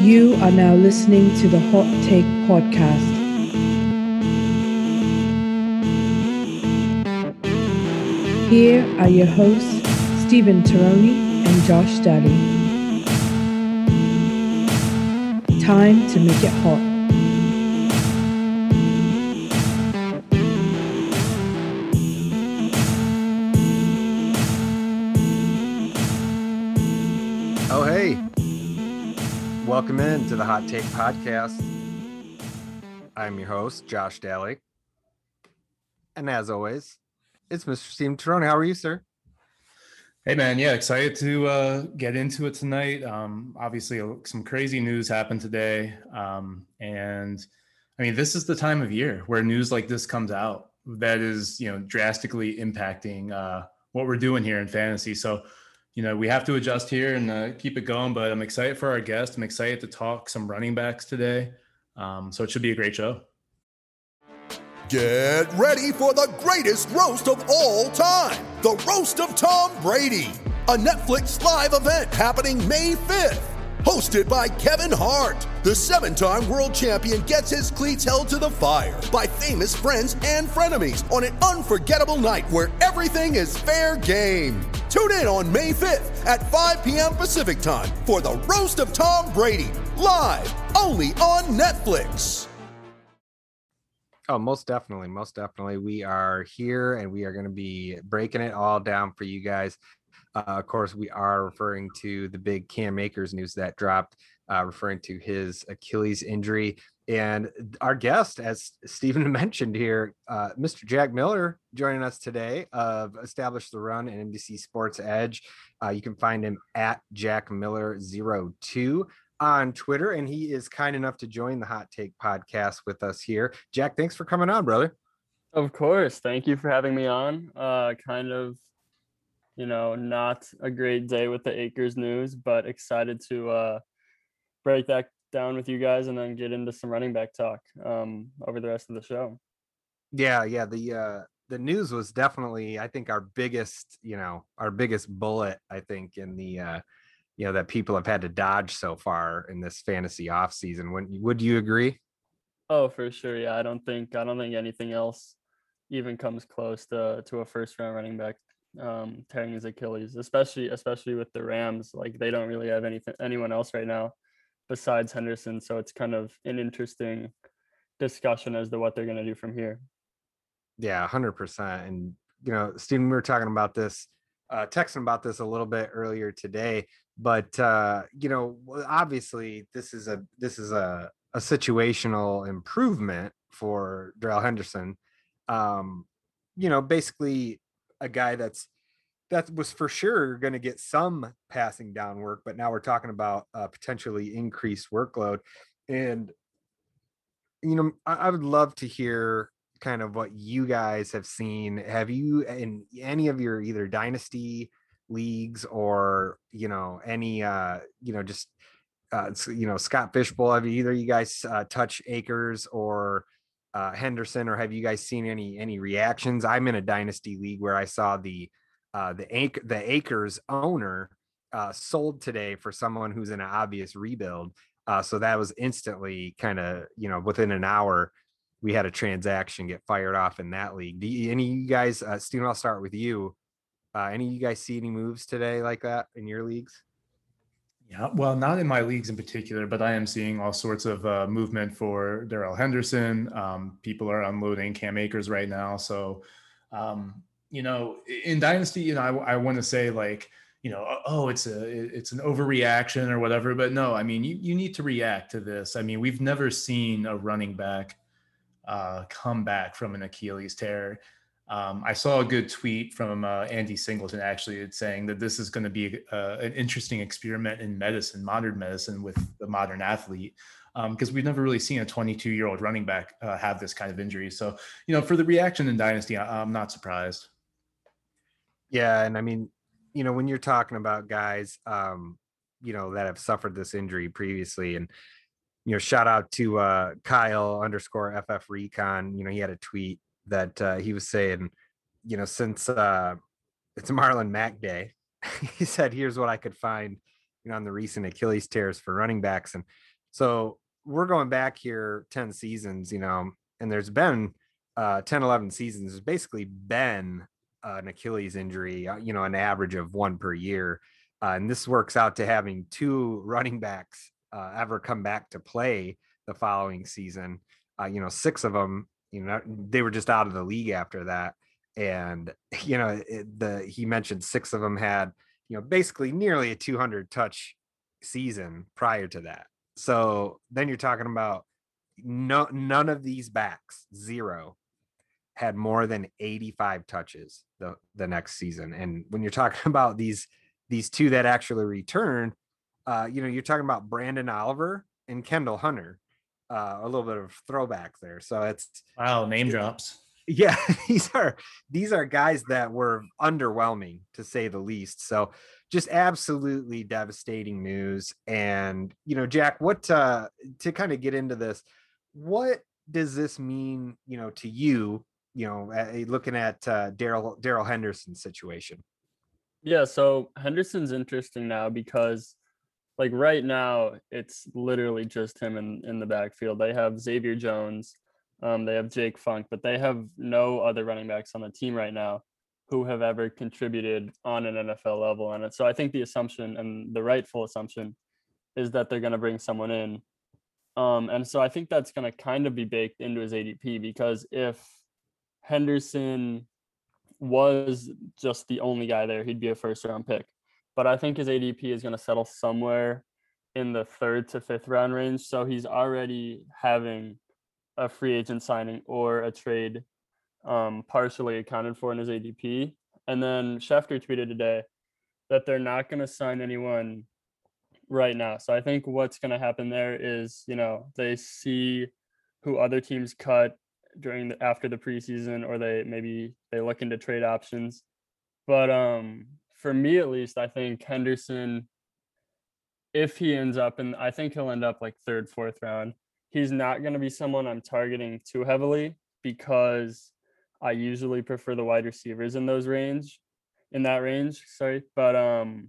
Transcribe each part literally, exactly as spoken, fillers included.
You are now listening to the Hot Take Podcast. Here are your hosts, Stephen Tironi and Josh Daly. Time to make it hot. Oh, hey. Welcome in to the Hot Take Podcast. I'm your host, Josh Daly. And as always, it's Mister Stephen Tironi. How are you, sir? Hey, man. Yeah, excited to uh, get into it tonight. Um, obviously, some crazy news happened today. Um, and, I mean, this is the time of year where news like this comes out that is, you know, drastically impacting uh, what we're doing here in fantasy. So, you know, we have to adjust here and uh, keep it going. But I'm excited for our guest. I'm excited to talk some running backs today. Um, so it should be a great show. Get ready for the greatest roast of all time, the Roast of Tom Brady, a Netflix live event happening May fifth. Hosted by Kevin Hart, the seven-time world champion gets his cleats held to the fire by famous friends and frenemies on an unforgettable night where everything is fair game. Tune in on May fifth at five p.m. Pacific time for the Roast of Tom Brady, live only on Netflix. Oh, most definitely. Most definitely. We are here and we are going to be breaking it all down for you guys. Uh, of course, we are referring to the big Cam Akers news that dropped, uh, referring to his Achilles injury. And our guest, as Stephen mentioned here, uh, Mister Jack Miller joining us today of Establish the Run and N B C Sports Edge. Uh, you can find him at Jack Miller zero two on Twitter, and he is kind enough to join the Hot Take Podcast with us here. Jack, thanks for coming on, brother. Of course. Thank you for having me on. Uh, kind of, you know, not a great day with the Akers news, but excited to uh, break that down with you guys and then get into some running back talk um, over the rest of the show. Yeah, yeah. The uh, the news was definitely, I think, our biggest, you know, our biggest bullet, I think, in the, uh, you know, that people have had to dodge so far in this fantasy offseason. Would, would you agree? Oh, for sure. Yeah, I don't think I don't think anything else even comes close to to a first round running back um tearing his Achilles, especially especially with the Rams. Like, they don't really have anything anyone else right now besides Henderson, so it's kind of an interesting discussion as to what they're going to do from here. Yeah, one hundred percent. And, you know, Stephen, we were talking about this, uh, texting about this a little bit earlier today, but, uh, you know, obviously this is a, this is a, a situational improvement for Darrell Henderson. Um, you know, basically a guy that's, that was for sure going to get some passing down work, but now we're talking about uh, potentially increased workload. And, you know, I, I would love to hear kind of what you guys have seen. Have you, in any of your either dynasty leagues or, you know, any, uh, you know, just, uh, you know, Scott Fishbowl, have either you guys uh, touch Akers or uh, Henderson, or have you guys seen any, any reactions? I'm in a dynasty league where I saw the, uh, the, Ac- the Akers owner uh, sold today for someone who's in an obvious rebuild. Uh, so that was instantly kind of, you know, within an hour, we had a transaction get fired off in that league. Do you, any of you guys, uh, Steven, I'll start with you. Uh, any of you guys see any moves today like that in your leagues? Yeah, well, not in my leagues in particular, but I am seeing all sorts of uh, movement for Darrell Henderson. Um, people are unloading Cam Akers right now. So, um, you know, in Dynasty, you know, I, I want to say like, you know, oh, it's a, it's an overreaction or whatever, but no, I mean, you, you need to react to this. I mean, we've never seen a running back uh, come back from an Achilles tear. Um, I saw a good tweet from uh, Andy Singleton, actually, it's saying that this is going to be uh, an interesting experiment in medicine, modern medicine with the modern athlete, because um, we've never really seen a twenty-two-year-old running back uh, have this kind of injury. So, you know, for the reaction in Dynasty, I, I'm not surprised. Yeah, and I mean, you know, when you're talking about guys, um, you know, that have suffered this injury previously, and, you know, shout out to uh, Kyle underscore F F Recon, you know, he had a tweet that uh, he was saying, you know, since uh, it's Marlon Mack day, he said, here's what I could find, you know, on the recent Achilles tears for running backs. And So we're going back here ten seasons, you know, and there's been uh, ten, eleven seasons. There's basically been uh, an Achilles injury, uh, you know, an average of one per year. Uh, and this works out to having two running backs uh, ever come back to play the following season. Uh, you know, six of them, you know, they were just out of the league after that. And, you know, it, the he mentioned six of them had, you know, basically nearly a two hundred touch season prior to that. So then you're talking about no, none of these backs, zero, had more than eighty-five touches the, the next season. And when you're talking about these, these two that actually return, uh, you know, you're talking about Brandon Oliver and Kendall Hunter, uh, a little bit of throwback there. So it's, wow, name drops. yeah, these are, these are guys that were underwhelming to say the least. So just absolutely devastating news. And, you know, Jack, what, uh, to kind of get into this, what does this mean, you know, to you, you know, uh, looking at uh, Darrell, Darrell Henderson's situation? Yeah, so Henderson's interesting now because, like, right now it's literally just him in, in the backfield. They have Xavier Jones, um, they have Jake Funk, but they have no other running backs on the team right now who have ever contributed on an N F L level. And so I think the assumption, and the rightful assumption, is that they're going to bring someone in. Um, and so I think that's going to kind of be baked into his A D P, because if Henderson was just the only guy there, he'd be a first round pick. But I think his A D P is going to settle somewhere in the third to fifth round range. So he's already having a free agent signing or a trade um, partially accounted for in his A D P. And then Schefter tweeted today that they're not going to sign anyone right now. So I think what's going to happen there is, you know, they see who other teams cut during the, after the preseason, or they maybe they look into trade options. But um, for me, at least, I think Henderson, if he ends up, and I think he'll end up like third, fourth round, he's not going to be someone I'm targeting too heavily, because I usually prefer the wide receivers in those range, in that range. Sorry. But um,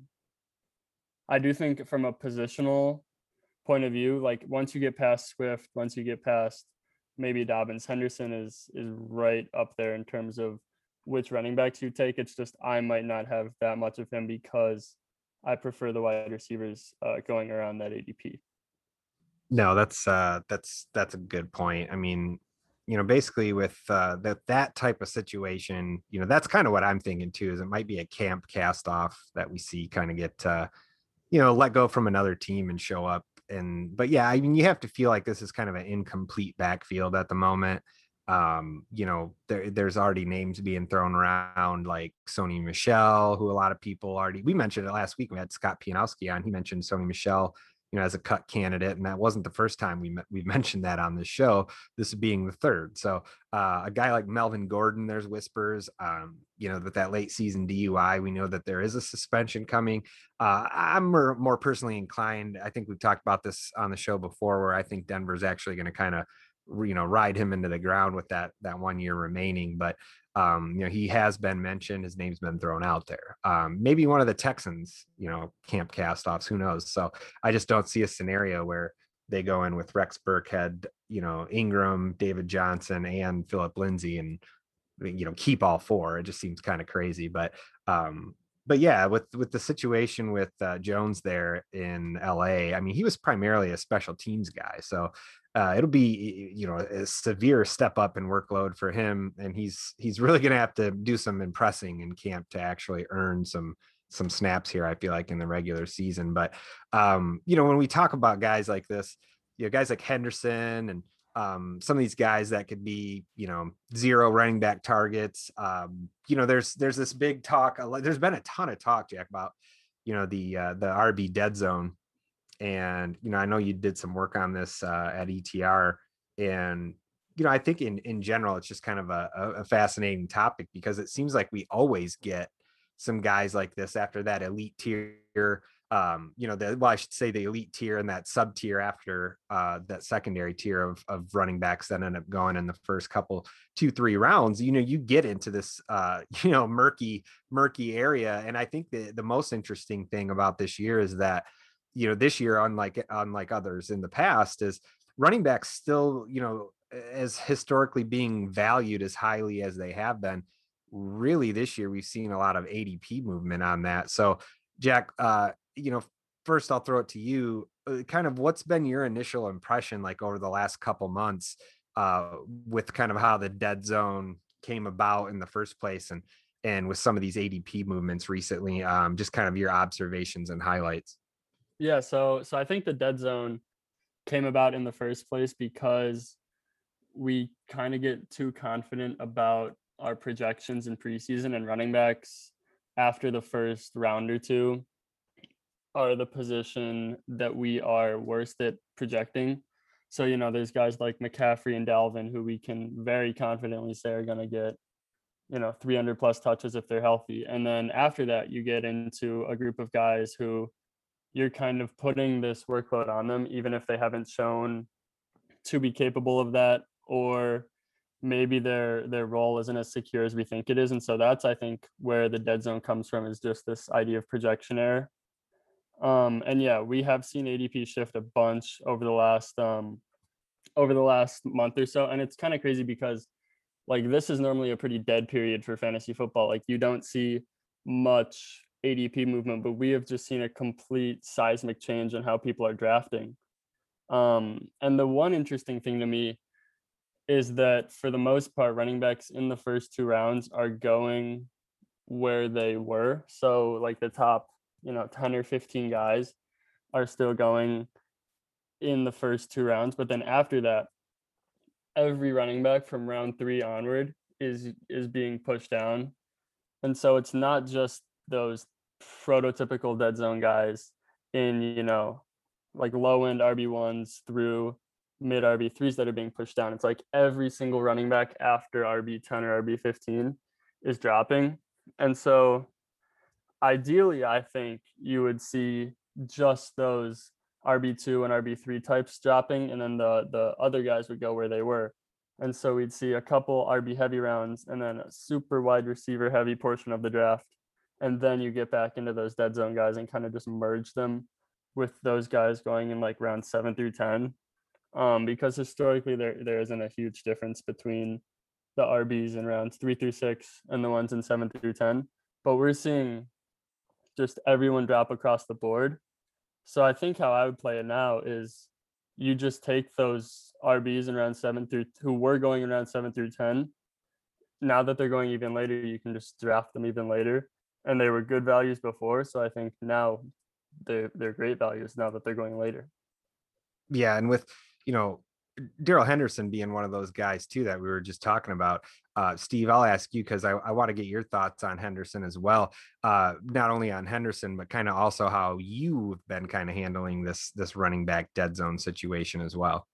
I do think from a positional point of view, like once you get past Swift, once you get past maybe Dobbins, Henderson is is right up there in terms of which running backs you take. It's just I might not have that much of him because I prefer the wide receivers uh, going around that A D P. No, that's uh, that's that's a good point. I mean, you know, basically with uh, that that type of situation, you know, that's kind of what I'm thinking too. Is it might be a camp cast off that we see kind of get uh, you know, let go from another team and show up. And but yeah, I mean, you have to feel like this is kind of an incomplete backfield at the moment. Um, you know, there, there's already names being thrown around like Sony Michel, who a lot of people already, we mentioned it last week. We had Scott Pianowski on. He mentioned Sony Michel, you know, as a cut candidate, and that wasn't the first time we we mentioned that on the show. This being the third. So uh, a guy like Melvin Gordon, there's whispers, um, you know, that that late season D U I. We know that there is a suspension coming. Uh, I'm more, more personally inclined. I think we've talked about this on the show before, where I think Denver's actually going to kind of, you know, ride him into the ground with that that one year remaining. But um, you know, he has been mentioned. His name's been thrown out there. Um, maybe one of the Texans, you know, camp castoffs. Who knows? So I just don't see a scenario where they go in with Rex Burkhead, you know, Ingram, David Johnson, and Philip Lindsay, and you know, keep all four. It just seems kind of crazy. But um, but yeah, with with the situation with uh, Jones there in L A, I mean, he was primarily a special teams guy, so. Uh, it'll be, you know, a severe step up in workload for him, and he's he's really going to have to do some impressing in camp to actually earn some some snaps here, I feel like, in the regular season. But um, you know, when we talk about guys like this, you know, guys like Henderson and um, some of these guys that could be, you know, zero running back targets. Um, you know, there's there's this big talk. There's been a ton of talk, Jack, about, you know, the uh, the R B dead zone. And, you know, I know you did some work on this uh, at E T R, and, you know, I think in, in general, it's just kind of a, a fascinating topic, because it seems like we always get some guys like this after that elite tier, um, you know, the, well, I should say the elite tier and that sub tier after uh, that secondary tier of, of running backs that end up going in the first couple, two, three rounds. You know, you get into this, uh, you know, murky, murky area. And I think the, the most interesting thing about this year is that, you know, this year, unlike unlike others in the past, is running backs still, you know, as historically being valued as highly as they have been. Really, this year we've seen a lot of A D P movement on that. So, Jack, uh, you know, first I'll throw it to you. Uh, kind of what's been your initial impression like over the last couple months uh, with kind of how the dead zone came about in the first place, and and with some of these A D P movements recently, um, just kind of your observations and highlights. Yeah, so so I think the dead zone came about in the first place because we kind of get too confident about our projections in preseason, and running backs after the first round or two are the position that we are worst at projecting. So, you know, there's guys like McCaffrey and Dalvin who we can very confidently say are going to get, you know, three hundred plus touches if they're healthy. And then after that, you get into a group of guys who you're kind of putting this workload on them, even if they haven't shown to be capable of that, or maybe their their role isn't as secure as we think it is. And so that's, I think, where the dead zone comes from, is just this idea of projection error. Um, and yeah, we have seen A D P shift a bunch over the last um, over the last month or so, and it's kind of crazy because like this is normally a pretty dead period for fantasy football. Like you don't see much A D P movement, but we have just seen a complete seismic change in how people are drafting. Um, and the one interesting thing to me is that for the most part, running backs in the first two rounds are going where they were. So like the top, you know, ten or fifteen guys are still going in the first two rounds. But then after that, every running back from round three onward is is being pushed down. And so it's not just those prototypical dead zone guys in, you know, like low end R B ones through mid R B threes that are being pushed down. It's like every single running back after R B ten or R B fifteen is dropping. And so ideally, I think you would see just those R B two and R B three types dropping, and then the the other guys would go where they were. And so we'd see a couple R B heavy rounds and then a super wide receiver heavy portion of the draft. And then you get back into those dead zone guys and kind of just merge them with those guys going in like round seven through ten. Um, because historically there there isn't a huge difference between the R Bs in rounds three through six and the ones in seven through ten. But we're seeing just everyone drop across the board. So I think how I would play it now is you just take those R Bs in round seven through who were going in round seven through ten. Now that they're going even later, you can just draft them even later. And they were good values before. So I think now they're, they're great values now that they're going later. Yeah. And with, you know, Darrell Henderson being one of those guys too that we were just talking about. Uh, Steve, I'll ask you because I, I want to get your thoughts on Henderson as well. Uh, not only on Henderson, but kind of also how you've been kind of handling this this running back dead zone situation as well.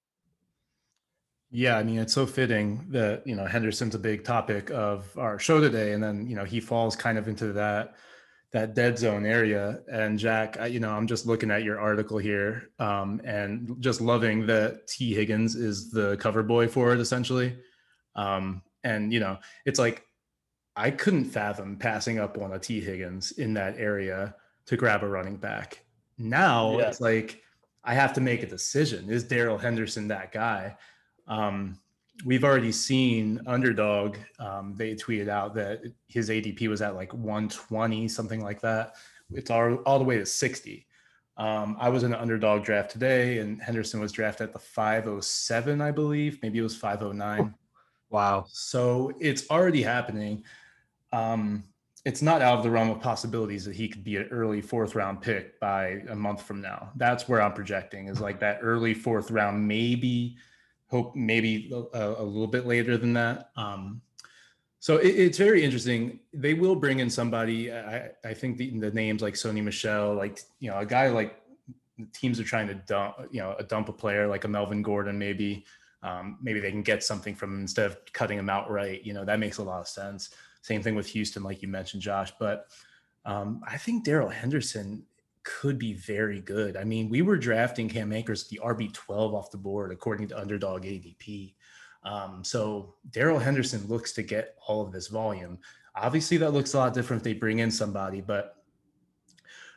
Yeah, I mean, it's so fitting that, you know, Henderson's a big topic of our show today. And then, you know, he falls kind of into that that dead zone area. And Jack, I, you know, I'm just looking at your article here um, and just loving that T. Higgins is the cover boy for it, essentially. Um, and, you know, it's like I couldn't fathom passing up on a T. Higgins in that area to grab a running back. Now yeah. It's like I have to make a decision. Is Darrell Henderson that guy? Um, we've already seen Underdog. Um, they tweeted out that his A D P was at like one twenty, something like that. It's all, all the way to sixty. Um, I was in an Underdog draft today, and Henderson was drafted at the five oh seven, I believe. Maybe it was five oh nine. Wow. So it's already happening. Um, it's not out of the realm of possibilities that he could be an early fourth round pick by a month from now. That's where I'm projecting, is like that early fourth round, maybe hope maybe a, a little bit later than that. Um, so it, it's very interesting. They will bring in somebody. I, I think the, the names like Sony Michel, like, you know, a guy like teams are trying to dump, you know, a dump a player like a Melvin Gordon, maybe, um, maybe they can get something from him instead of cutting him outright. You know, that makes a lot of sense. Same thing with Houston, like you mentioned, Josh. But um, I think Darrell Henderson could be very good. I mean, we were drafting Cam Akers the R B twelve off the board, according to Underdog A D P. Um, so Darrell Henderson looks to get all of this volume. Obviously, that looks a lot different if they bring in somebody, but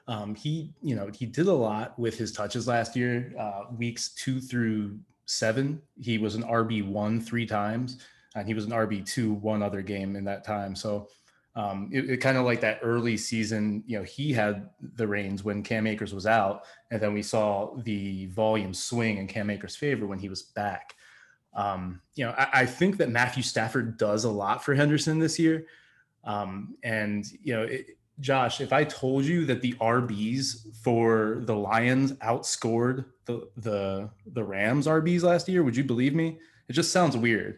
Um, he, you know, he did a lot with his touches last year. Uh, weeks two through seven, he was an R B one three times, and he was an R B two one other game in that time. So um, it, it kind of like that early season, you know, he had the reins when Cam Akers was out, and then we saw the volume swing in Cam Akers' favor when he was back. Um, you know, I, I think that Matthew Stafford does a lot for Henderson this year. Um, and, you know, it, Josh, if I told you that the R Bs for the Lions outscored the the the Rams R Bs last year, would you believe me? It just sounds weird.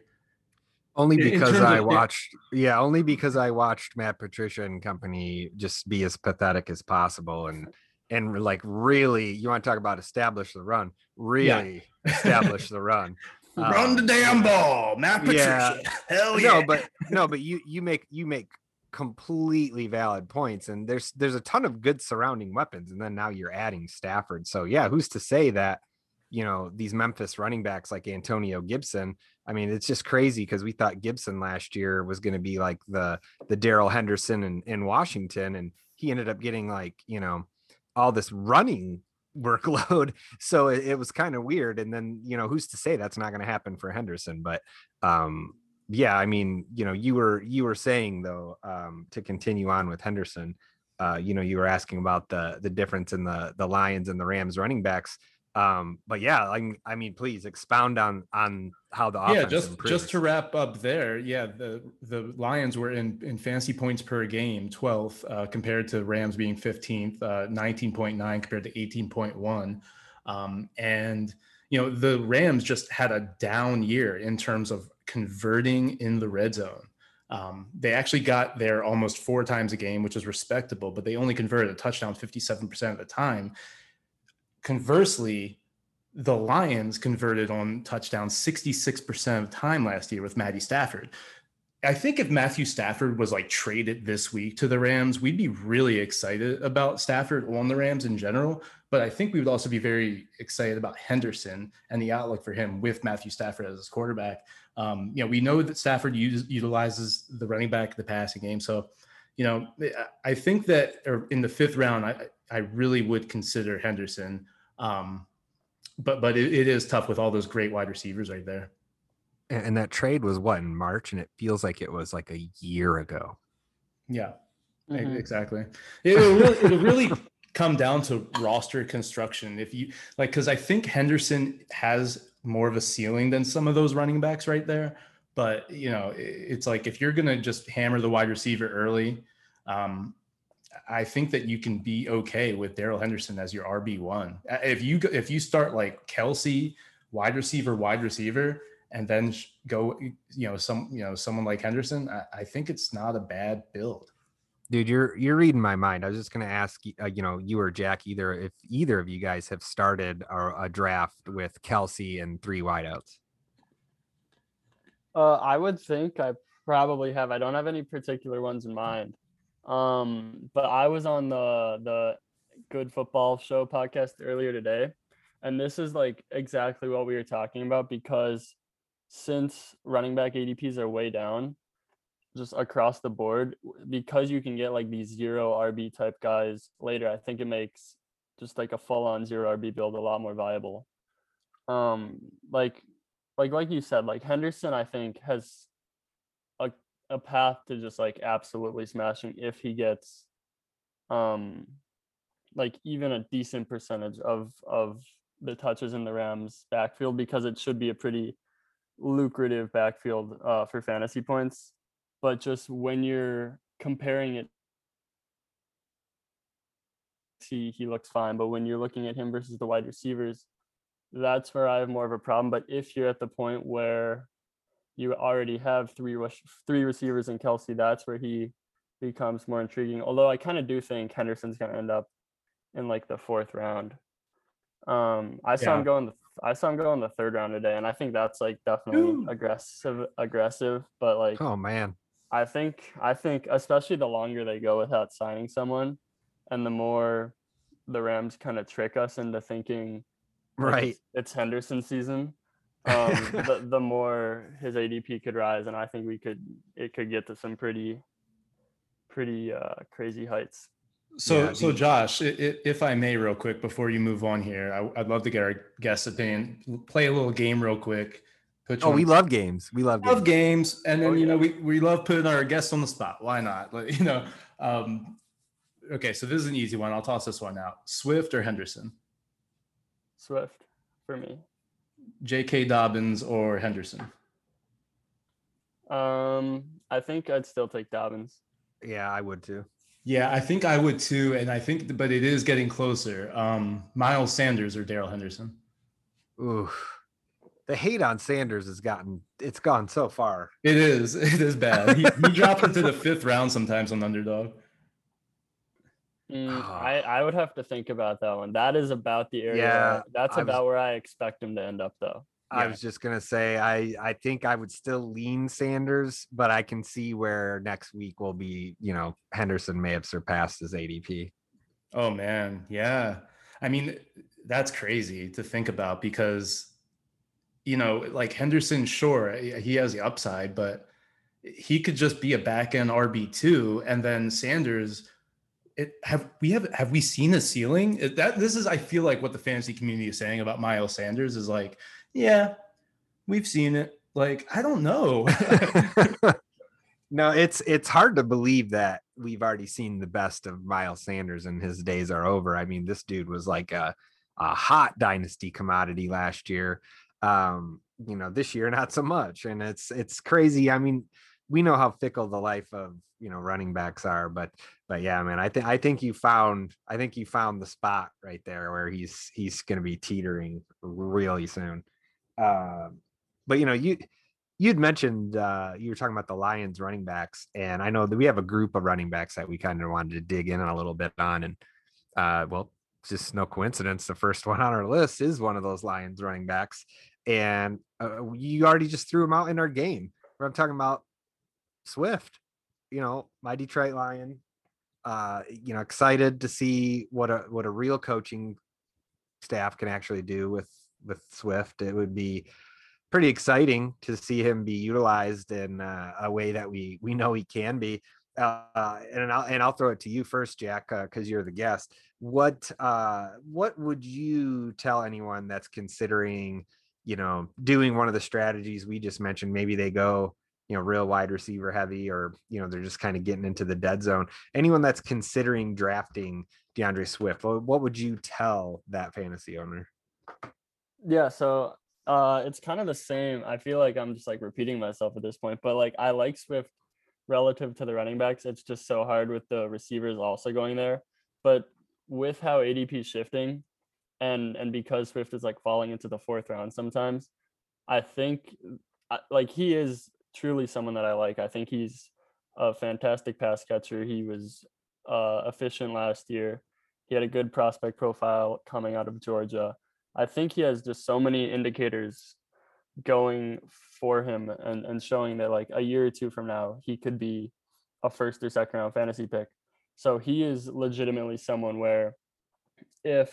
Only because I of, watched, yeah, only because I watched Matt Patricia and company just be as pathetic as possible, and and like really, you want to talk about establish the run, really yeah. establish the run. Run um, the damn ball, Matt Patricia. Yeah. Hell yeah. No, but no, but you you make you make completely valid points, and there's there's a ton of good surrounding weapons, and then now you're adding Stafford. So yeah, who's to say that, you know, these Memphis running backs like Antonio Gibson, I mean, it's just crazy because we thought Gibson last year was going to be like the the Darrell Henderson in, in Washington, and he ended up getting like, you know, all this running workload. So it, it was kind of weird. And then, you know, who's to say that's not going to happen for Henderson? But um, yeah, I mean, you know, you were you were saying though, um, to continue on with Henderson, uh, you know, you were asking about the the difference in the the Lions and the Rams running backs. Um, but yeah, I, I mean, please expound on on how the offense yeah, just improves. Just to wrap up there, yeah, the the Lions were in in fantasy points per game twelfth uh, compared to Rams being fifteenth, uh, nineteen point nine compared to eighteen point one, um, and you know the Rams just had a down year in terms of converting in the red zone. Um, they actually got there almost four times a game, which is respectable, but they only converted a touchdown fifty-seven percent of the time. Conversely, the Lions converted on touchdowns sixty-six percent of the time last year with Matty Stafford. I think if Matthew Stafford was like traded this week to the Rams, we'd be really excited about Stafford on the Rams in general. But I think we would also be very excited about Henderson and the outlook for him with Matthew Stafford as his quarterback. Um, you know, we know that Stafford use, utilizes the running back, the passing game. So, you know, I think that in the fifth round, I, I really would consider Henderson. Um, but but it, it is tough with all those great wide receivers right there. And that trade was what, in March, and it feels like it was like a year ago. Yeah, mm-hmm. exactly. It'll really, it'll really come down to roster construction. If you like, because I think Henderson has more of a ceiling than some of those running backs right there. But you know, it's like if you're gonna just hammer the wide receiver early, um, I think that you can be okay with Darrell Henderson as your R B one. If you if you start like Kelsey, wide receiver, wide receiver, and then go, you know, some you know someone like Henderson, I, I think it's not a bad build. Dude, you're you're reading my mind. I was just gonna ask, uh, you know, you or Jack, either if either of you guys have started a, a draft with Kelsey and three wideouts. Uh, I would think I probably have. I don't have any particular ones in mind. Um, but I was on the the Good Football Show podcast earlier today, and this is like exactly what we were talking about, because since running back A D Ps are way down just across the board, because you can get like these zero R B type guys later, I think it makes just like a full on zero R B build a lot more viable. Um, like like like you said, like Henderson, I think has a a path to just like absolutely smashing if he gets um like even a decent percentage of of the touches in the Rams backfield, because it should be a pretty lucrative backfield uh for fantasy points. But just when you're comparing it, he he looks fine, but when you're looking at him versus the wide receivers, that's where I have more of a problem. But if you're at the point where you already have three three receivers in Kelsey, that's where he becomes more intriguing. Although I kind of do think Henderson's going to end up in like the fourth round. Um, I saw yeah. him go in the I saw him go in the third round today, and I think that's like definitely Ooh. aggressive, aggressive. But like, oh man, I think I think especially the longer they go without signing someone, and the more the Rams kind of trick us into thinking, right, it's, it's Henderson season. um the, the more his A D P could rise, and I think we could it could get to some pretty pretty uh crazy heights. So, Yeah, so the- Josh, i- i- if I may, real quick, before you move on here, I, I'd love to get our guest opinion. Play a little game real quick. Put you Oh, on we the love games. We love love games. games, and then Oh, you know yeah. we we love putting our guests on the spot. Why not? Like, you know. Um, okay, so this is an easy one. I'll toss this one out. Swift or Henderson? Swift for me. J K. Dobbins or Henderson? Um, I think I'd still take Dobbins. Yeah, I would too. Yeah, I think I would too, and I think, but it is getting closer. Um, Miles Sanders or Daryl Henderson? Ooh, the hate on Sanders has gotten it's gone so far. It is. It is bad. He, he dropped into the fifth round sometimes on Underdog. Mm, Ah. I, I would have to think about that one. That is about the area. Yeah, where- that's I was- about where I expect him to end up, though. I Yeah. was just gonna say I I think I would still lean Sanders, but I can see where next week will be, you know, Henderson may have surpassed his A D P. Oh man, yeah. I mean, that's crazy to think about because, you know, like Henderson, sure, he has the upside, but he could just be a back end R B two, and then Sanders. It have we have have we seen a ceiling? It, that this is I feel like what the fantasy community is saying about Miles Sanders is like, yeah, we've seen it. Like, I don't know. No, it's it's hard to believe that we've already seen the best of Miles Sanders and his days are over. I mean, this dude was like a, a hot dynasty commodity last year. Um, you know, this year not so much, and it's it's crazy. I mean, we know how fickle the life of, you know, running backs are, but but yeah, man, I think I think you found I think you found the spot right there where he's he's going to be teetering really soon. Um, but you know, you you'd mentioned uh, you were talking about the Lions running backs, and I know that we have a group of running backs that we kind of wanted to dig in a little bit on, and uh, well, it's just no coincidence. The first one on our list is one of those Lions running backs, and uh, you already just threw him out in our game. Where I'm talking about Swift, you know, my Detroit Lion. Uh, you know, excited to see what a what a real coaching staff can actually do with with Swift. It would be pretty exciting to see him be utilized in uh, a way that we we know he can be. Uh, and I'll and I'll throw it to you first, Jack, because uh, you're the guest. What uh, what would you tell anyone that's considering, you know, doing one of the strategies we just mentioned? Maybe they go, you know, real wide receiver heavy, or, you know, they're just kind of getting into the dead zone. Anyone that's considering drafting DeAndre Swift, what would you tell that fantasy owner? Yeah, so uh, it's kind of the same. I feel like I'm just like repeating myself at this point, but like I like Swift relative to the running backs. It's just so hard with the receivers also going there. But with how A D P is shifting, and and because Swift is like falling into the fourth round sometimes, I think like he is truly someone that I like. I think he's a fantastic pass catcher. He was uh, efficient last year. He had a good prospect profile coming out of Georgia. I think he has just so many indicators going for him and, and showing that like a year or two from now, he could be a first or second round fantasy pick. So he is legitimately someone where if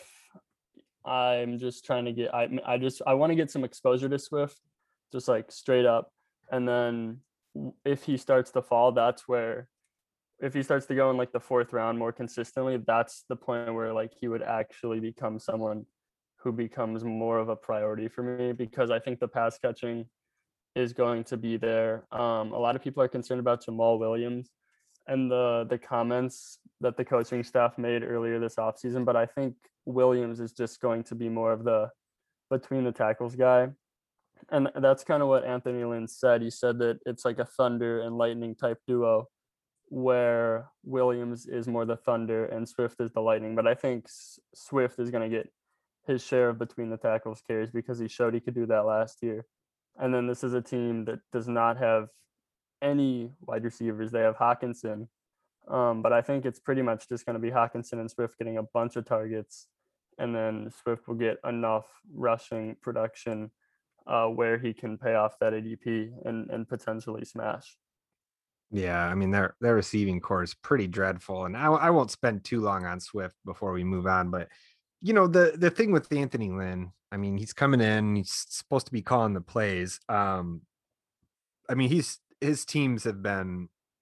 I'm just trying to get, I, I just, I want to get some exposure to Swift, just like straight up. And then if he starts to fall, that's where, if he starts to go in like the fourth round more consistently, that's the point where like he would actually become someone who becomes more of a priority for me, because I think the pass catching is going to be there. Um, a lot of people are concerned about Jamal Williams and the the comments that the coaching staff made earlier this offseason, but I think Williams is just going to be more of the between the tackles guy. And that's kind of what Anthony Lynn said. He said that it's like a thunder and lightning type duo, where Williams is more the thunder and Swift is the lightning. But I think Swift is going to get his share of between the tackles carries because he showed he could do that last year. And then this is a team that does not have any wide receivers. They have Hawkinson. Um, but I think it's pretty much just going to be Hawkinson and Swift getting a bunch of targets. And then Swift will get enough rushing production uh, where he can pay off that A D P and, and potentially smash. Yeah, I mean, their their receiving core is pretty dreadful. And I, I won't spend too long on Swift before we move on. But, you know, the, the thing with Anthony Lynn, I mean, he's coming in, he's supposed to be calling the plays. Um, I mean, he's his teams have been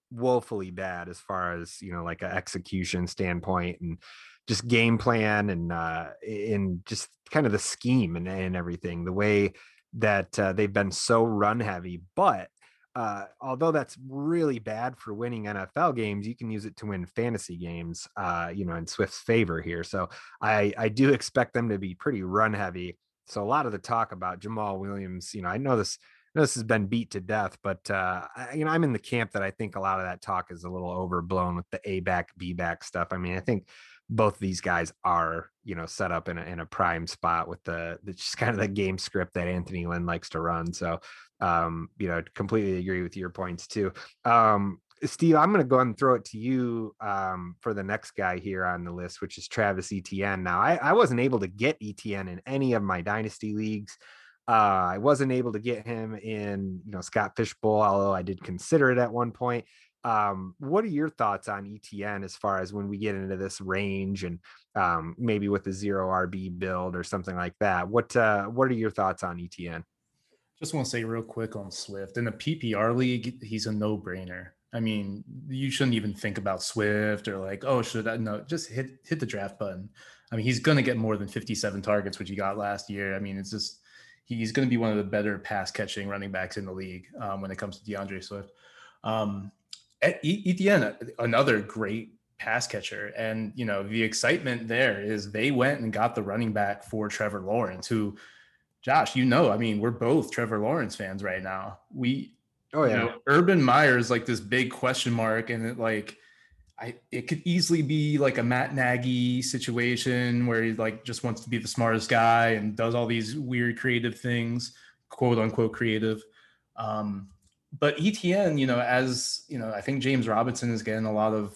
woefully bad as far as, you know, like an execution standpoint and just game plan and uh in just kind of the scheme and, and everything, the way that uh, they've been so run heavy. But uh although that's really bad for winning N F L games, you can use it to win fantasy games, uh you know, in Swift's favor here. So I I do expect them to be pretty run heavy. So a lot of the talk about Jamal Williams, you know, I know this this has been beat to death, but uh, I, you know, I'm in the camp that I think a lot of that talk is a little overblown with the A back, B back stuff. I mean, I think both these guys are, you know, set up in a, in a prime spot with the, the just kind of the game script that Anthony Lynn likes to run. So, um, you know, completely agree with your points too. Um, Steve, I'm going to go ahead and throw it to you um, for the next guy here on the list, which is Travis Etienne. Now, I, I wasn't able to get Etienne in any of my dynasty leagues. Uh, I wasn't able to get him in, you know, Scott Fishbowl, although I did consider it at one point. Um, what are your thoughts on Etienne as far as when we get into this range and um, maybe with the zero R B build or something like that? What uh, what are your thoughts on Etienne? Just want to say real quick on Swift. In a P P R league, he's a no-brainer. I mean, you shouldn't even think about Swift or like, oh, should I? No, just hit hit the draft button. I mean, he's going to get more than fifty-seven targets, which he got last year. I mean, it's just he's going to be one of the better pass catching running backs in the league um, when it comes to DeAndre Swift. Um, Etienne, another great pass catcher. And, you know, the excitement there is they went and got the running back for Trevor Lawrence, who, Josh, you know, I mean, we're both Trevor Lawrence fans right now. We, oh yeah, you know, Urban Meyer is like this big question mark. And it like, I, it could easily be like a Matt Nagy situation where he like just wants to be the smartest guy and does all these weird creative things, quote unquote creative. Um, but Etienne, you know, as you know, I think James Robinson is getting a lot of,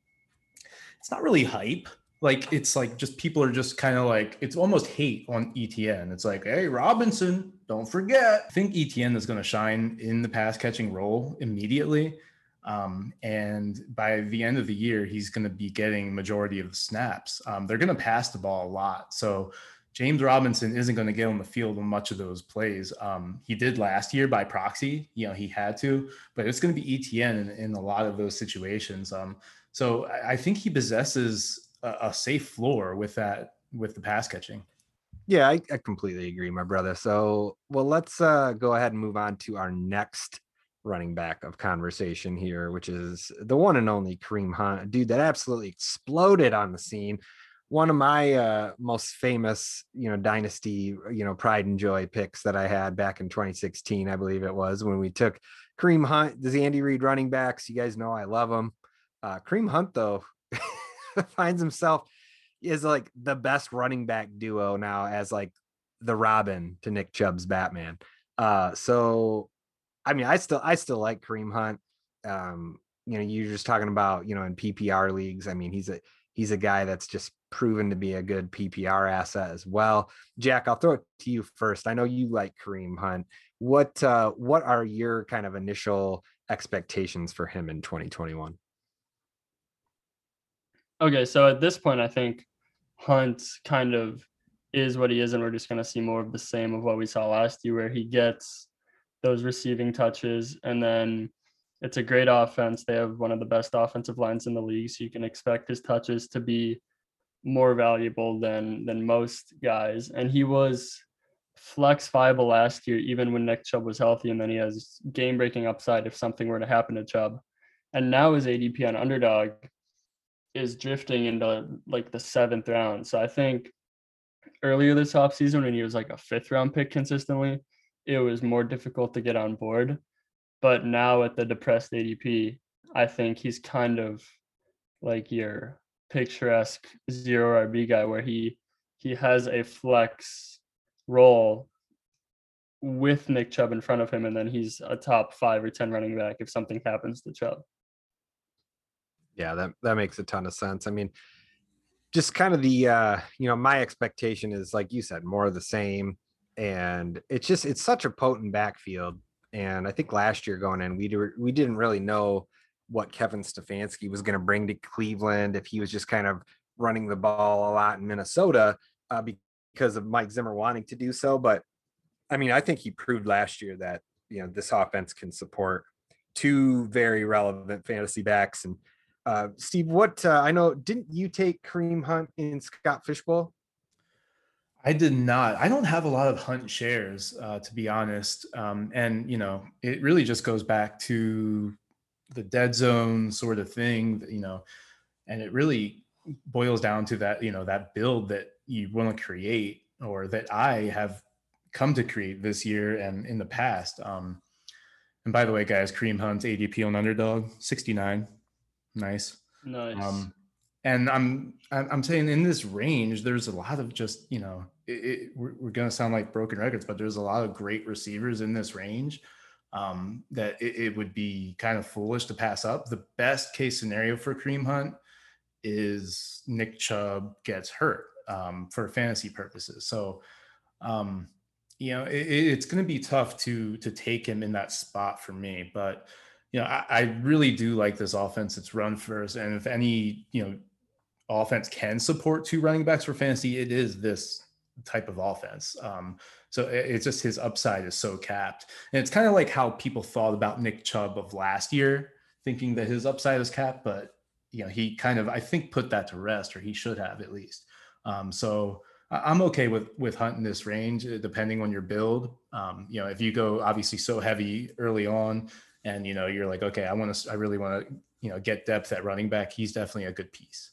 it's not really hype. Like it's like just people are just kind of like, it's almost hate on Etienne. It's like, hey, Robinson, don't forget. I think Etienne is going to shine in the pass catching role immediately. Um, and by the end of the year, he's going to be getting majority of the snaps. Um, they're going to pass the ball a lot. So James Robinson isn't going to get on the field on much of those plays. Um, he did last year by proxy, you know, he had to, but it's going to be Etienne in, in a lot of those situations. Um, so I, I think he possesses a, a safe floor with that, with the pass catching. Yeah, I, I completely agree, my brother. So, well, let's uh, go ahead and move on to our next running back of conversation here, which is the one and only Kareem Hunt, a dude that absolutely exploded on the scene. One of my uh, most famous, you know, dynasty, you know, pride and joy picks that I had back in twenty sixteen, I believe it was, when we took Kareem Hunt, the Andy Reid running backs. You guys know I love him. Uh, Kareem Hunt, though, finds himself is like the best running back duo now as like the Robin to Nick Chubb's Batman. Uh, so I mean, I still, I still like Kareem Hunt. Um, you know, you're just talking about, you know, in P P R leagues. I mean, he's a, he's a guy that's just proven to be a good P P R asset as well. Jack, I'll throw it to you first. I know you like Kareem Hunt. What, uh, what are your kind of initial expectations for him in twenty twenty-one? Okay. So at this point, I think Hunt kind of is what he is, and we're just going to see more of the same of what we saw last year, where he gets those receiving touches, and then it's a great offense. They have one of the best offensive lines in the league, so you can expect his touches to be more valuable than than most guys. And he was flex viable last year, even when Nick Chubb was healthy, and then he has game-breaking upside if something were to happen to Chubb. And now his A D P on Underdog is drifting into like the seventh round. So I think earlier this offseason, when he was like a fifth round pick consistently, it was more difficult to get on board. But now at the depressed A D P, I think he's kind of like your picturesque zero R B guy, where he he has a flex role with Nick Chubb in front of him, and then he's a top five or ten running back if something happens to Chubb. Yeah, that, that makes a ton of sense. I mean, just kind of the, uh, you know, my expectation is, like you said, more of the same. And it's just, it's such a potent backfield. And I think last year going in, we do, we didn't really know what Kevin Stefanski was going to bring to Cleveland, if he was just kind of running the ball a lot in Minnesota uh, because of Mike Zimmer wanting to do so. But I mean, I think he proved last year that, you know, this offense can support two very relevant fantasy backs. And uh, Steve, what uh, I know, didn't you take Kareem Hunt in Scott Fishbowl? I did not. I don't have a lot of Hunt shares, uh, to be honest. Um, and, you know, it really just goes back to the dead zone sort of thing, you know, and it really boils down to that, you know, that build that you want to create, or that I have come to create this year and in the past. Um, and by the way, guys, Kareem Hunt's A D P on Underdog, sixty-nine. Nice. Nice. Um, and I'm, I'm saying in this range, there's a lot of just, you know, it, it, we're, we're going to sound like broken records, but there's a lot of great receivers in this range um, that it, it would be kind of foolish to pass up. The best case scenario for Kareem Hunt is Nick Chubb gets hurt um, for fantasy purposes. So, um, you know, it, it's going to be tough to, to take him in that spot for me, but you know, I, I really do like this offense. It's run first. And if any, you know, offense can support two running backs for fantasy, it is this type of offense. Um, so it, it's just his upside is so capped. And it's kind of like how people thought about Nick Chubb of last year, thinking that his upside is capped, but you know, he kind of, I think, put that to rest, or he should have at least. Um, so I'm okay with, with Hunt in this range, depending on your build. Um, you know, if you go obviously so heavy early on and, you know, you're like, okay, I want to, I really want to, you know, get depth at running back, he's definitely a good piece.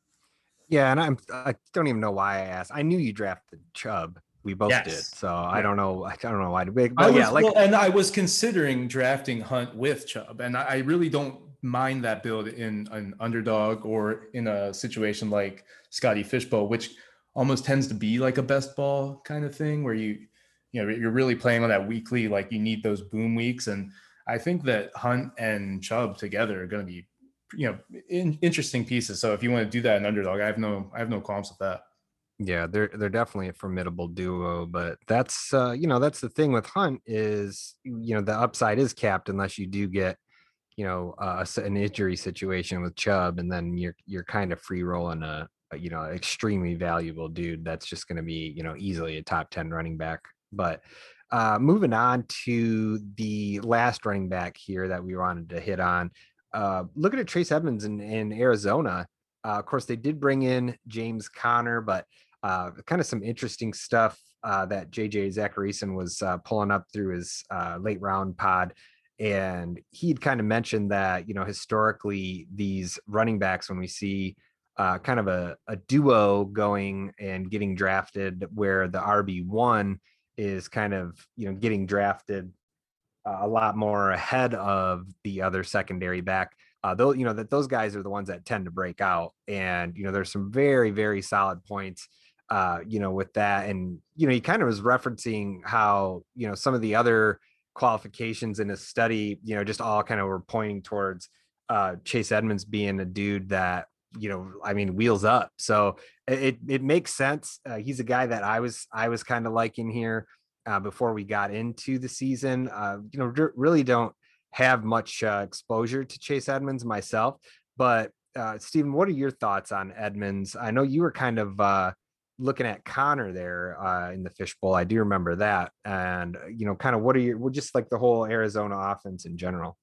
Yeah, and I'm I don't even know why I asked. I knew you drafted Chubb. We both Yes. did. So yeah. I don't know. I don't know why to big. But but was, yeah, like well, and I was considering drafting Hunt with Chubb, and I, I really don't mind that build in an underdog or in a situation like Scotty Fishbowl, which almost tends to be like a best ball kind of thing where you, you know, you're really playing on that weekly, like you need those boom weeks. And I think that Hunt and Chubb together are going to be, you know, in, interesting pieces. So if you want to do that in underdog, I have no, I have no qualms with that. Yeah, they're they're definitely a formidable duo, but that's uh, you know, that's the thing with Hunt is, you know, the upside is capped unless you do get, you know, uh, an injury situation with Chubb, and then you're you're kind of free rolling a, a you know, extremely valuable dude that's just going to be, you know, easily a top ten running back. But uh, moving on to the last running back here that we wanted to hit on, uh, looking at Chase Edmonds in, in Arizona. Uh, of course, they did bring in James Conner, but uh, kind of some interesting stuff uh, that J J Zacharyson was uh, pulling up through his uh, late round pod. And he'd kind of mentioned that, you know, historically, these running backs, when we see uh, kind of a, a duo going and getting drafted where the R B one is kind of, you know, getting drafted uh, a lot more ahead of the other secondary back. Uh, though, you know, that those guys are the ones that tend to break out. And, you know, there's some very, very solid points, uh, you know, with that. And, you know, he kind of was referencing how, you know, some of the other qualifications in his study, you know, just all kind of were pointing towards uh, Chase Edmonds being a dude that, you know, I mean, wheels up. So it, it makes sense. Uh, he's a guy that I was, I was kind of liking here uh, before we got into the season. Uh, you know, r- really don't have much uh, exposure to Chase Edmonds myself, but uh, Stephen, what are your thoughts on Edmonds? I know you were kind of uh, looking at Connor there uh, in the fishbowl. I do remember that. And, you know, kind of what are your, well, just like the whole Arizona offense in general?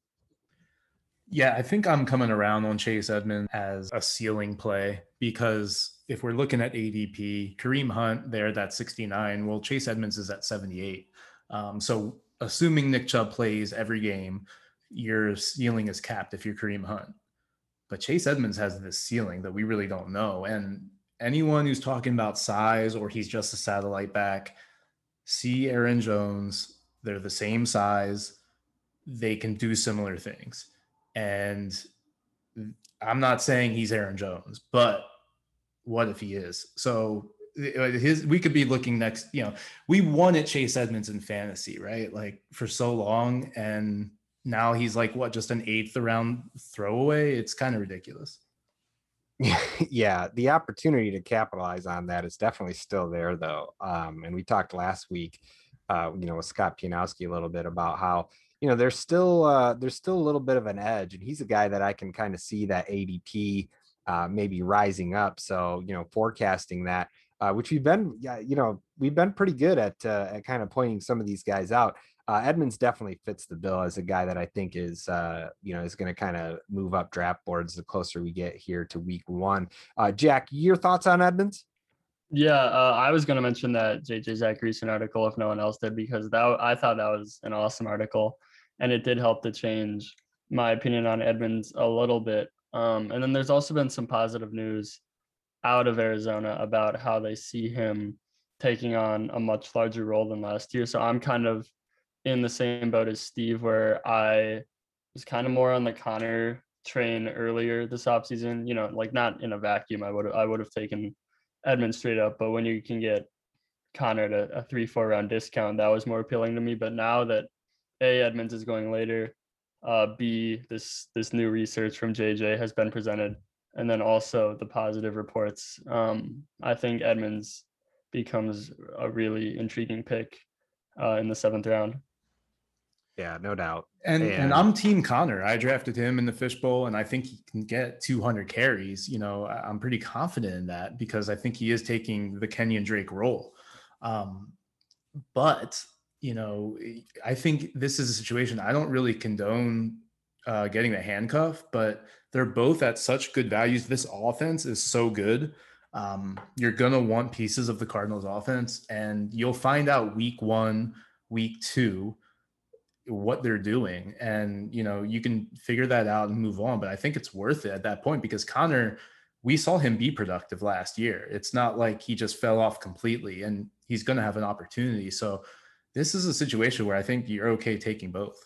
Yeah, I think I'm coming around on Chase Edmonds as a ceiling play, because if we're looking at A D P, Kareem Hunt there, that's sixty-nine. Well, Chase Edmonds is at seventy-eight. Um, so assuming Nick Chubb plays every game, your ceiling is capped if you're Kareem Hunt. But Chase Edmonds has this ceiling that we really don't know. And anyone who's talking about size or he's just a satellite back, see Aaron Jones. They're the same size. They can do similar things. And I'm not saying he's Aaron Jones, but what if he is? So his, we could be looking next, you know, we wanted Chase Edmonds in fantasy, right? Like for so long. And now he's like, what, just an eighth round throwaway? It's kind of ridiculous. Yeah, the opportunity to capitalize on that is definitely still there, though. Um, and we talked last week, uh, you know, with Scott Pianowski a little bit about how, you know, there's still uh, there's still a little bit of an edge, and he's a guy that I can kind of see that A D P uh, maybe rising up. So, you know, forecasting that, uh, which we've been, you know, we've been pretty good at uh, at kind of pointing some of these guys out. uh, Edmonds definitely fits the bill as a guy that I think is, uh, you know, is going to kind of move up draft boards the closer we get here to week one. Uh, Jack, your thoughts on Edmonds? Yeah, uh, I was going to mention that J J Zach recent article if no one else did, because that I thought that was an awesome article, and it did help to change my opinion on Edmonds a little bit. Um, and then there's also been some positive news out of Arizona about how they see him taking on a much larger role than last year. So I'm kind of in the same boat as Steve, where I was kind of more on the Connor train earlier this offseason, you know, like not in a vacuum. I would I would have taken Edmonds straight up, but when you can get Connor at a, a three, four round discount, that was more appealing to me. But now that A, Edmonds is going later, uh, B, this this new research from J J has been presented, and then also the positive reports, um, I think Edmonds becomes a really intriguing pick uh, in the seventh round. Yeah, no doubt. And, and and I'm team Connor. I drafted him in the fishbowl, and I think he can get two hundred carries. You know, I'm pretty confident in that because I think he is taking the Kenyon Drake role. Um, but, you know, I think this is a situation I don't really condone uh, getting the handcuff, but they're both at such good values. This offense is so good. Um, you're going to want pieces of the Cardinals offense, and you'll find out week one, week two, what they're doing. And, you know, you can figure that out and move on. But I think it's worth it at that point because Connor, we saw him be productive last year. It's not like he just fell off completely, and he's going to have an opportunity. So this is a situation where I think you're okay taking both.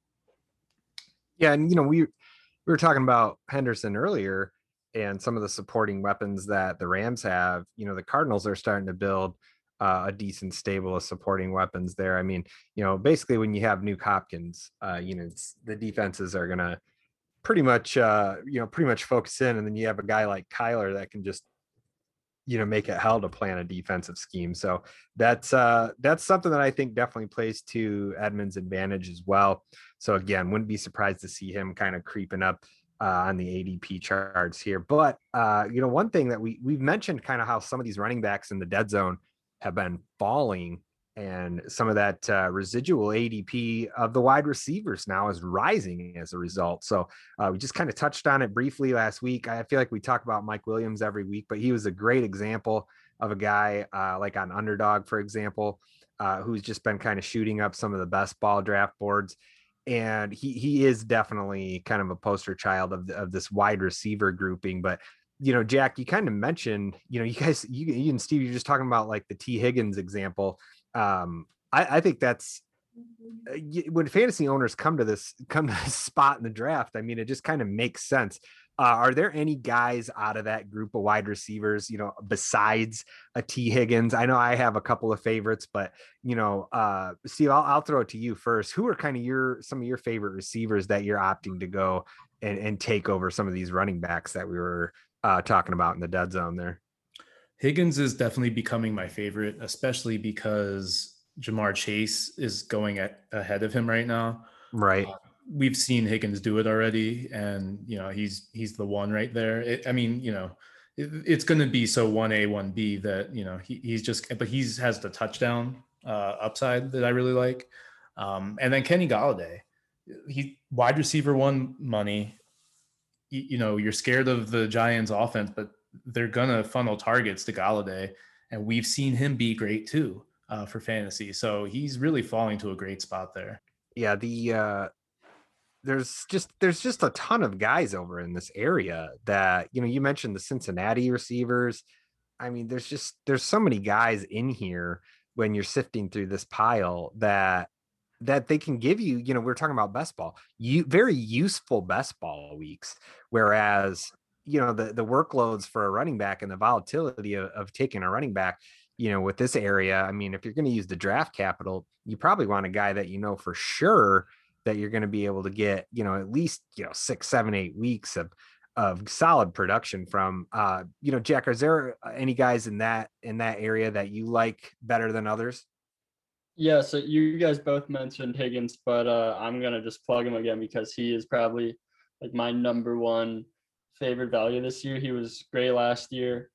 Yeah. And, you know, we, we were talking about Henderson earlier and some of the supporting weapons that the Rams have. You know, the Cardinals are starting to build uh, a decent stable of supporting weapons there. I mean, you know, basically when you have Nuke Hopkins, uh, you know, it's, the defenses are going to pretty much, uh, you know, pretty much focus in. And then you have a guy like Kyler that can just, you know, make it hell to plan a defensive scheme. So that's, uh, that's something that I think definitely plays to Edmonds' advantage as well. So again, wouldn't be surprised to see him kind of creeping up uh, on the A D P charts here. But, uh, you know, one thing that we, we've mentioned kind of how some of these running backs in the dead zone have been falling, and some of that uh, residual A D P of the wide receivers now is rising as a result. So uh, we just kind of touched on it briefly last week. I feel like we talk about Mike Williams every week, but he was a great example of a guy uh, like on Underdog, for example, uh, who's just been kind of shooting up some of the best ball draft boards. And he he is definitely kind of a poster child of, of this wide receiver grouping. But you know, Jack, you kind of mentioned, you know, you guys, you, you and Steve, you're just talking about like the T Higgins example. Um, I, I think that's when fantasy owners come to this, come to this spot in the draft. I mean, it just kind of makes sense. Uh, are there any guys out of that group of wide receivers, you know, besides a T Higgins? I know I have a couple of favorites, but you know, uh, Steve, I'll, I'll throw it to you first. Who are kind of your, some of your favorite receivers that you're opting to go and, and take over some of these running backs that we were uh, talking about in the dead zone there? Higgins is definitely becoming my favorite, especially because Jamar Chase is going at, ahead of him right now. Right. Uh, we've seen Higgins do it already, and you know he's he's the one right there. It, I mean, you know, it, it's going to be so one A, one B that you know he, he's just, but he's has the touchdown uh, upside that I really like. Um, and then Kenny Golladay, he wide receiver one money. You, you know, you're scared of the Giants' offense, but they're gonna funnel targets to Golladay, and we've seen him be great too uh, for fantasy. So he's really falling to a great spot there. Yeah, the uh, there's just there's just a ton of guys over in this area that, you know, you mentioned the Cincinnati receivers. I mean, there's just there's so many guys in here when you're sifting through this pile that that they can give you. You know, we're talking about best ball, you very useful best ball weeks, whereas you know, the, the workloads for a running back and the volatility of, of taking a running back, you know, with this area. I mean, if you're going to use the draft capital, you probably want a guy that, you know, for sure that you're going to be able to get, you know, at least, you know, six, seven, eight weeks of, of solid production from, uh, you know, Jack, is there any guys in that, in that area that you like better than others? Yeah. So you guys both mentioned Higgins, but uh, I'm going to just plug him again because he is probably like my number one favorite value this year. He was great last year.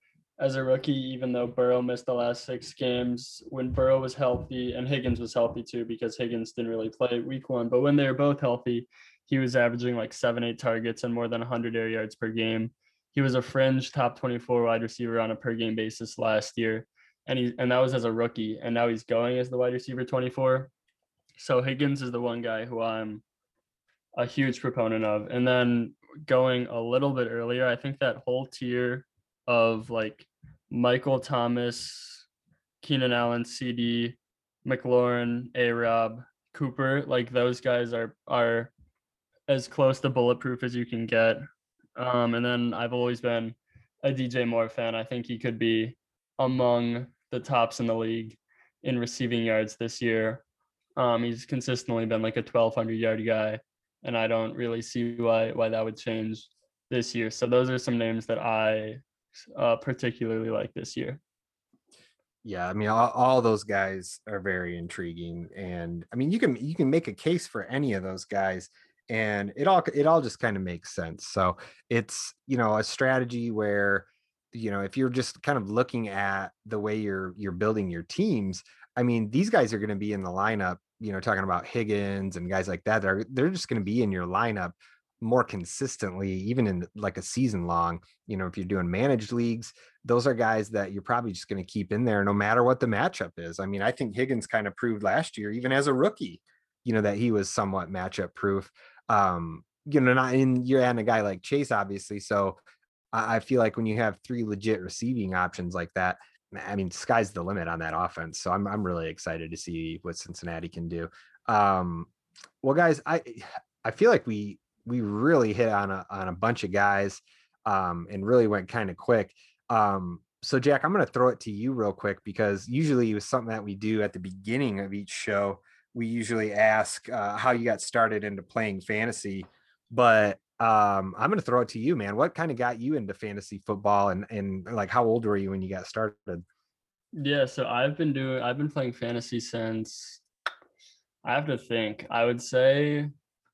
as a rookie, even though Burrow missed the last six games. When Burrow was healthy, and Higgins was healthy too, because Higgins didn't really play week one, but when they were both healthy, he was averaging like seven, eight targets and more than one hundred air yards per game. He was a fringe top twenty-four wide receiver on a per game basis last year. And he and that was as a rookie. And now he's going as the wide receiver twenty-four. So Higgins is the one guy who I'm a huge proponent of. And then going a little bit earlier, I think that whole tier of like Michael Thomas, Keenan Allen, C D, McLaurin, A-Rob, Cooper, like those guys are are as close to bulletproof as you can get. Um, and then I've always been a D J Moore fan. I think he could be among the tops in the league in receiving yards this year. Um, he's consistently been like a twelve hundred yard guy, and I don't really see why why that would change this year. So those are some names that I uh, particularly like this year. Yeah, I mean, all, all those guys are very intriguing, and I mean, you can you can make a case for any of those guys, and it all it all just kind of makes sense. So it's, you know, a strategy where, you know, if you're just kind of looking at the way you're you're building your teams, I mean, these guys are going to be in the lineup, you know, talking about Higgins and guys like that, they're they're just going to be in your lineup more consistently, even in like a season long. You know, if you're doing managed leagues, those are guys that you're probably just going to keep in there no matter what the matchup is. I mean, I think Higgins kind of proved last year, even as a rookie, you know, that he was somewhat matchup proof. Um, you know, not in you're adding a guy like Chase, obviously. So I, I feel like when you have three legit receiving options like that, I mean, sky's the limit on that offense. So I'm I'm really excited to see what Cincinnati can do. Um, well, guys, I I feel like we we really hit on a on a bunch of guys, um, and really went kind of quick. Um, so Jack, I'm going to throw it to you real quick, because usually it was something that we do at the beginning of each show. We usually ask uh, how you got started into playing fantasy, but um, I'm going to throw it to you, man. What kind of got you into fantasy football, and and like how old were you when you got started? Yeah, so I've been doing I've been playing fantasy since, I have to think, I would say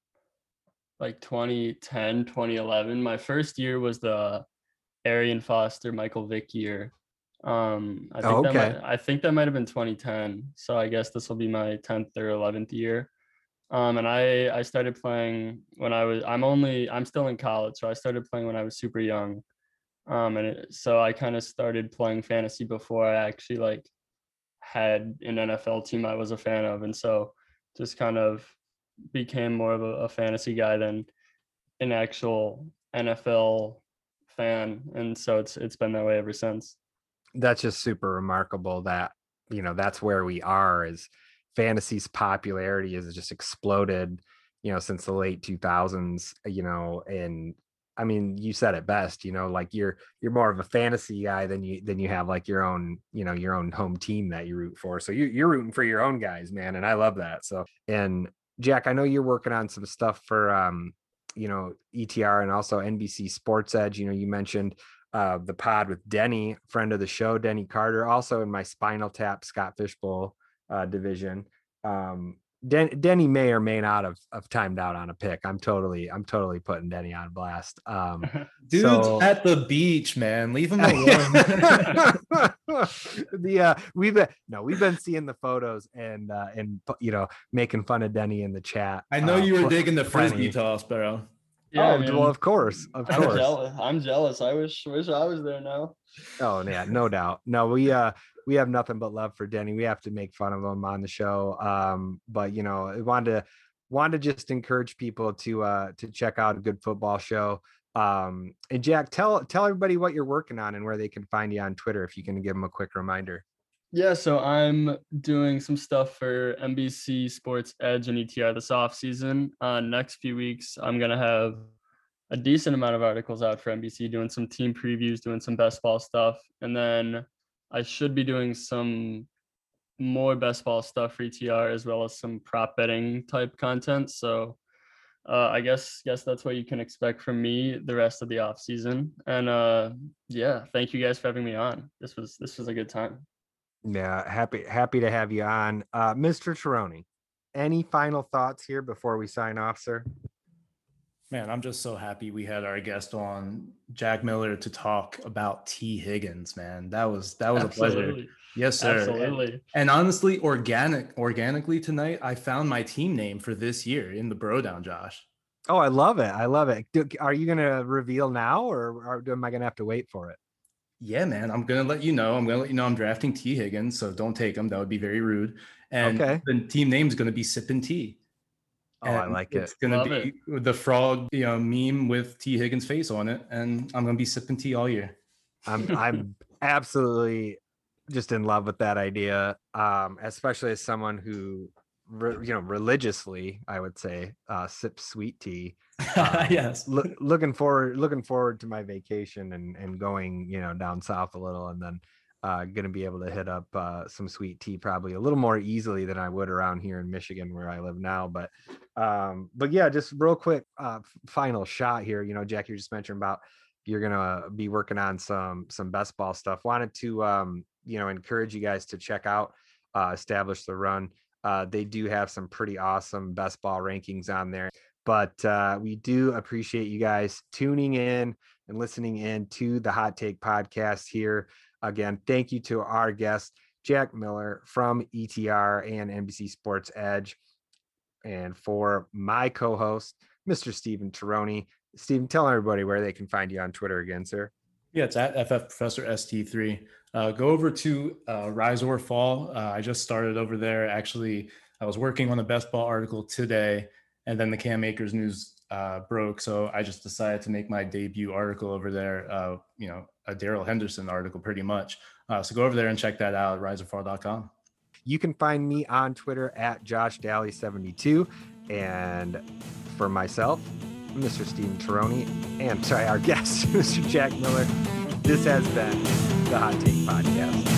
like twenty ten, twenty eleven. My first year was the Arian Foster, Michael Vick year. Um, I think Oh, that okay. might, I think that might have been twenty ten. So I guess this will be my tenth or eleventh year. Um, and I I started playing when I was I'm only I'm still in college, so I started playing when I was super young. Um, and it, so I kind of started playing fantasy before I actually like had an N F L team I was a fan of, and so just kind of became more of a, a fantasy guy than an actual N F L fan, and so it's it's been that way ever since. That's just super remarkable that, you know, that's where we are, is fantasy's popularity has just exploded, you know, since the late two thousands, you know. And I mean, you said it best, you know, like you're you're more of a fantasy guy than you than you have like your own, you know, your own home team that you root for. So you, you're rooting for your own guys, man, and I love that. So, and Jack, I know you're working on some stuff for um you know, E T R and also N B C Sports Edge. You know, you mentioned uh, the pod with Denny, friend of the show, Denny Carter, also in my Spinal Tap Scott Fishbowl uh, division. Um, Den- Denny may or may not have, have timed out on a pick. I'm totally, I'm totally putting Denny on blast. Um, Dude's so... at the beach, man. Leave him alone. the uh, we've been no, we've been seeing the photos and uh, and you know, making fun of Denny in the chat. I know uh, you were pl- digging the frisbee plenty. toss, bro. Yeah, oh, man. well, of course, of I'm course. jealous. I'm jealous. I wish wish I was there now. Oh yeah, no doubt. No, we uh we have nothing but love for Denny. We have to make fun of him on the show. Um, but you know, I wanted to wanted to just encourage people to uh to check out a good football show. Um, and Jack, tell tell everybody what you're working on and where they can find you on Twitter, if you can give them a quick reminder. Yeah, so I'm doing some stuff for N B C Sports Edge and E T R this off season. Uh, next few weeks, I'm gonna have a decent amount of articles out for N B C, doing some team previews, doing some best ball stuff, and then I should be doing some more best ball stuff for E T R, as well as some prop betting type content. So uh, I guess guess that's what you can expect from me the rest of the off season. And uh, yeah, thank you guys for having me on. This was this was a good time. Yeah, happy happy to have you on, uh, Mister Tirone. Any final thoughts here before we sign off, sir? Man, I'm just so happy we had our guest on, Jack Miller, to talk about T. Higgins, man. That was that was Absolutely. a pleasure. Yes, sir. Absolutely. And, and honestly, organic organically tonight, I found my team name for this year in the Bro Down, Josh. Oh, I love it. I love it. Do, are you going to reveal now, or, or am I going to have to wait for it? Yeah, man, I'm going to let you know. I'm going to let you know I'm drafting T. Higgins, so don't take him. That would be very rude. And okay. the team name is going to be Sippin' Tea. Oh, I like it. It's going to be it. the frog, you know, meme with T. Higgins' face on it, and I'm going to be sipping tea all year. I'm I'm absolutely just in love with that idea, um, especially as someone who, re, you know, religiously, I would say, uh, sips sweet tea. Um, yes. lo- looking forward, looking forward to my vacation and and going, you know, down south a little, and then uh, going to be able to hit up uh, some sweet tea probably a little more easily than I would around here in Michigan where I live now. But um, but yeah, just real quick, uh, final shot here. You know, Jack, you just mentioned about you're gonna be working on some some best ball stuff. Wanted to um, you know, encourage you guys to check out uh, Establish the Run. Uh, they do have some pretty awesome best ball rankings on there. But uh, we do appreciate you guys tuning in and listening in to the Hot Take Podcast here. Again, thank you to our guest, Jack Miller from E T R and N B C Sports Edge. And for my co-host, Mister Steven Tironi. Steven, tell everybody where they can find you on Twitter again, sir. Yeah, it's at F F Professor S T three. Uh, go over to uh, Rise or Fall. Uh, I just started over there. Actually, I was working on a best ball article today, and then the Cam Akers news uh, broke. So I just decided to make my debut article over there, uh, you know, a Darrell Henderson article pretty much. Uh, so go over there and check that out at rise or fall dot com. You can find me on Twitter at Josh Daly seventy-two. And for myself, Mister Steven Tironi, and sorry, our guest, Mister Jack Miller, this has been the Hot Take Podcast.